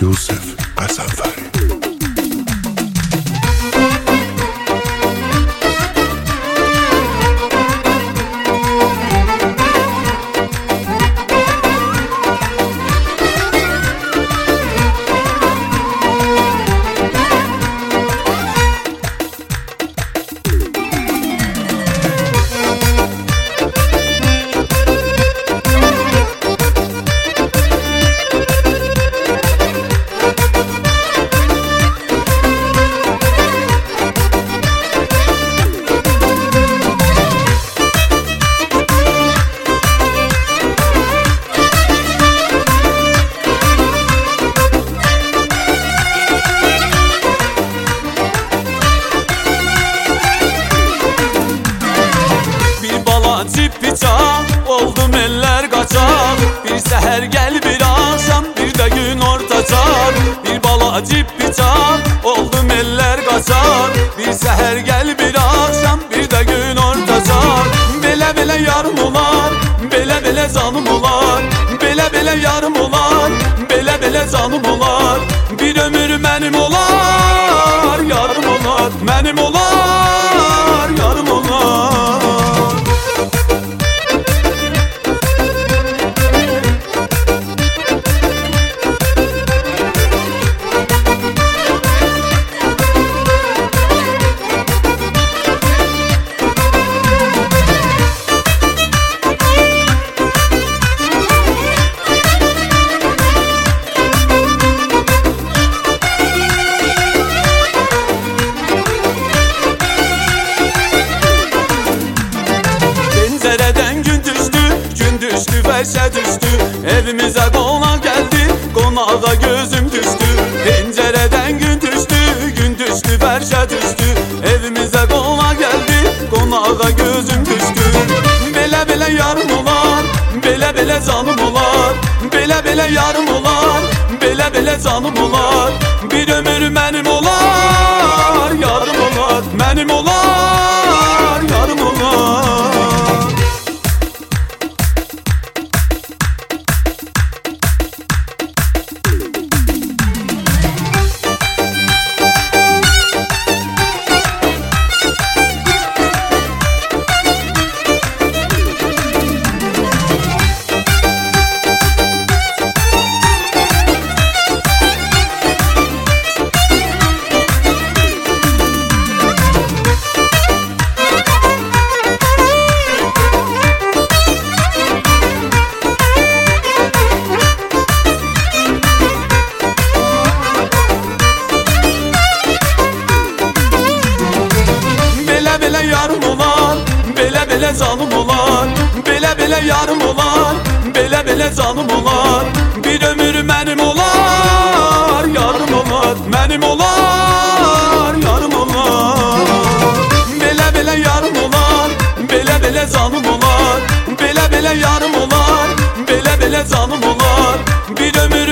Yusuf Qəzənfəri. Oldum eller kaçak. Bir seher gel bir akşam, bir de gün ortacak. Bir bala cip bıçak. Oldum eller kaçak. Bir seher gel bir akşam, bir de gün ortacak. Bele bele yarım olar, bele bele zanım olar. Bele bele yarım olar, bele bele zanım olar. Bir ömür benim olar, yarım olar. Benim olar, yarım olar. Pencereden gün düştü verşe düştü. Evimize konak geldi, konağa gözüm düştü. Pencereden gün düştü verşe düştü. Evimize konak geldi, konağa gözüm düştü. Bele bele yarım olar, bele bele zanım olar. Bele bele yarım olar, bele bele zanım olar. Bir ömür benim olar, yarım olar. Benim olar, yarım olar. Yarım olar, bele bele zanım olar. Bele bele yarım olar, bele bele zanım olar. Bir ömür benim olar, yarım olar. Benim olar, yarım olar. Bele bele yarım olar, bele bele zanım olar. Bele bele yarım olar, bele bele zanım olar. Bir ömür